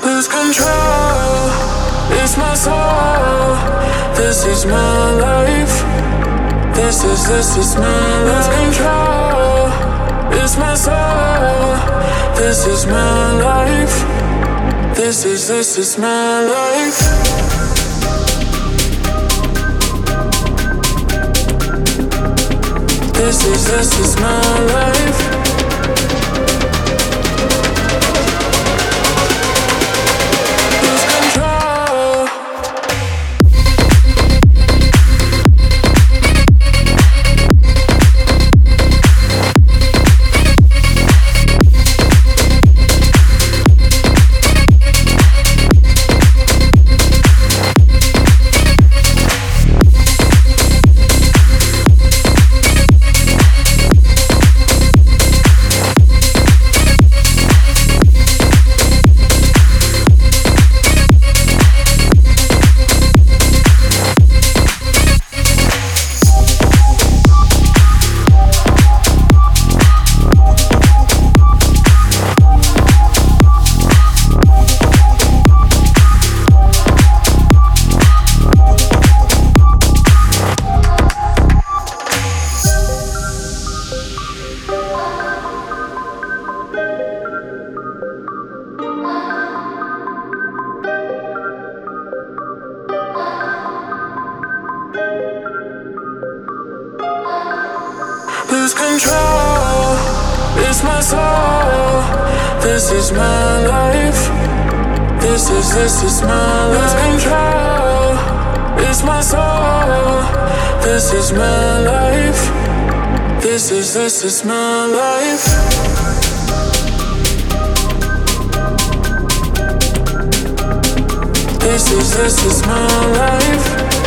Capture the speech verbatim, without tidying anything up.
Lose control, it's my soul. This is my life. This is, this is my life. Lose control, it's my soul. This is my life. This is, this is my life. This is, this is my life. Lose control, it's my soul. This is my life. This is, this is my life. Lose control, it's my soul. This is my life. This is, this is my life. This is, this is my life.